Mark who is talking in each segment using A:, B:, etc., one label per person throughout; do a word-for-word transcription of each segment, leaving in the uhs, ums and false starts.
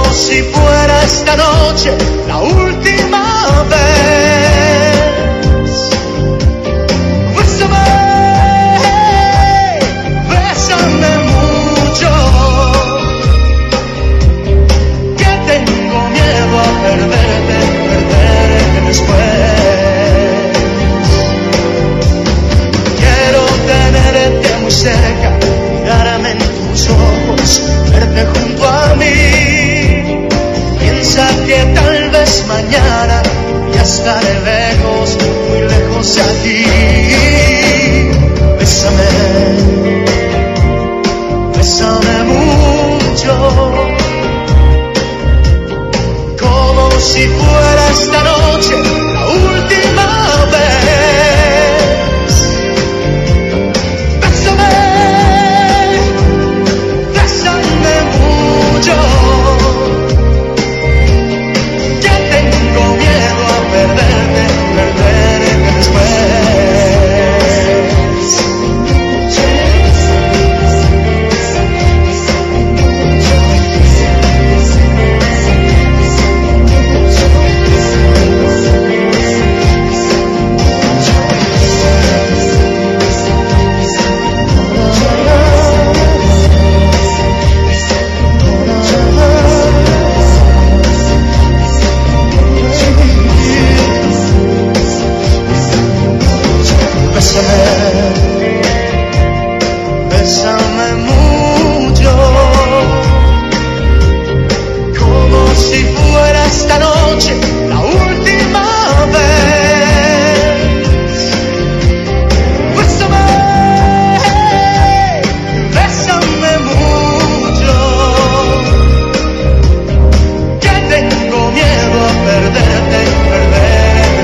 A: si fuera esta noche la última vez. Bésame, bésame mucho, que tengo miedo a perderte, perderte después. Quiero tenerte muy cerca, mirarme en tus ojos, verte junto a mí. Piensa que tal vez mañana ya estaré lejos, muy lejos de aquí. Bésame, bésame mucho, como si fuera esta noche la última vez. Bésame, bésame mucho, que tengo miedo a perderte, perderte después. Bésame, bésame mucho, como si fuera esta noche la última vez. Bésame, bésame mucho, que tengo miedo a perderte, perderte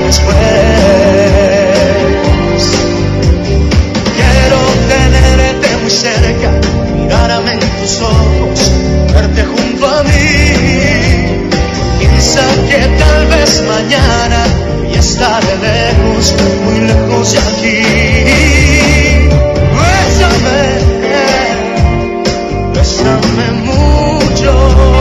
A: después. Quiero tenerte muy cerca, mirarme en tus ojos, verte junto a mí. Piensa que tal vez mañana ya estaré lejos, muy lejos de aquí. Bésame, bésame mucho.